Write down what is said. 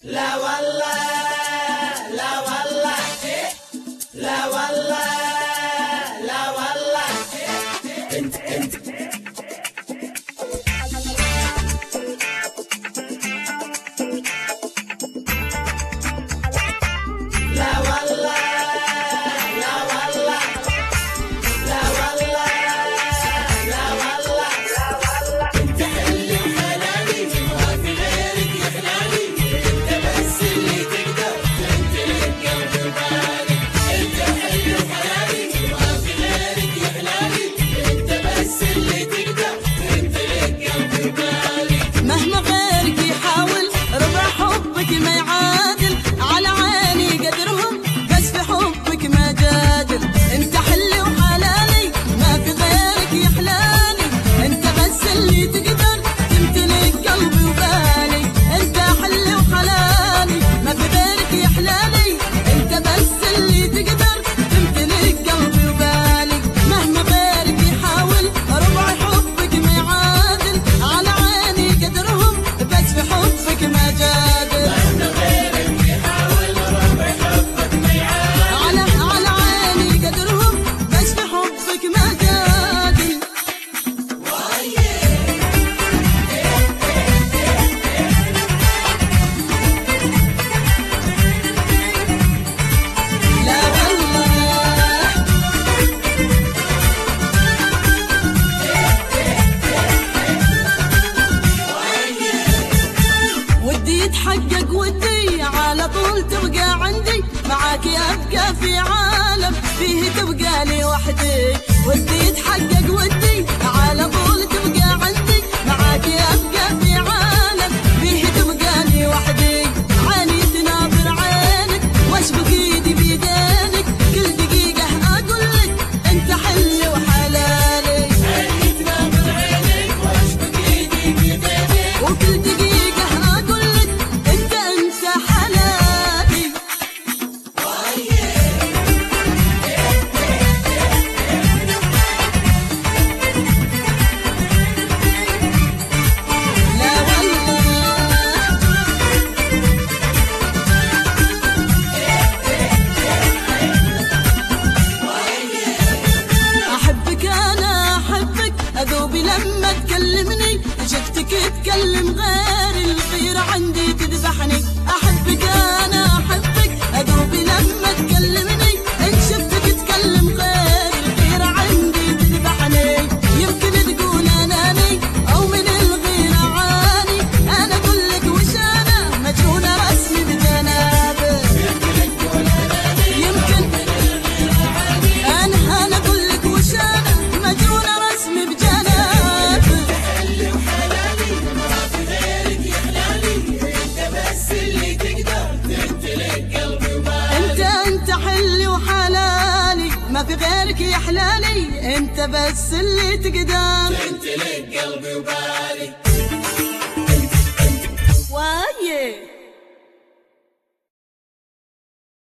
لا والله لا والله لا والله لا والله انت لا والله لا والله لا والله لا والله انت حلي وحلالي ما في غيرك يا حلالي انت بس اللي تقدر تمتلك قلبي وبالي انت حلي وحلالي ما في غيرك يا حلالي انت بس اللي تقدر تمتلك قلبي وبالي مهما غيرك يحاول ربع حبك ما يعادل على عيني قدرهم بس في حبك ما جادل انت حلي وحلالي ما في غيرك يا حلالي انت بس اللي تقدر تمتلك قلبي وبالي انت حلي وحلالي ما في غيرك يا حلالي انت بس اللي تقدر تمتلك قلبي وبالي مهما غيرك يحاول ربع حبك ما يعادل على عيني قدرهم بس في حبك ما جادل مهما غيرك يحاول ربع حبك ما يعادل على عيني قدرهم بس في حبك ما جادل لا والله ودي يتحقق ودي على طول تبقى عندي معاك ابقى في عالم فيه تبقى لي وحدي ودي يتحقق ودي على طول تبقى عندي معاك ابقى في عالم فيه تبقى لي وحدي عيني تناظر عينك واشبك ايدي بيدينك كل دقيقة اقول لك انت حلي وحلالي عيني تناظر عينك واشبك ايدي بيدينك وكل دقيقة اقول لك انت حلالي لا والله احبك انا احبك اذوبي لما تكلمني شفتك تكلم غير الغيرة عندي تذبحني احبك انا احبك اذوبي لما تكلمني ان شفتك تكلم غير الغيرة عندي تذبحني يمكن تقول اناني او من الغيرة عاني انا اقول لك وش انا مجنونة رسمي بجنابك يمكن انا اقول لك وش انا مجنونة رسمي بجنابك حلي وحلالي ما في غيرك يا حلالي انت بس اللي تقدر تمتلك قلبي وبالي انت حلي وحلالي ما في غيرك يا حلالي انت بس اللي تقدر تمتلك قلبي وبالي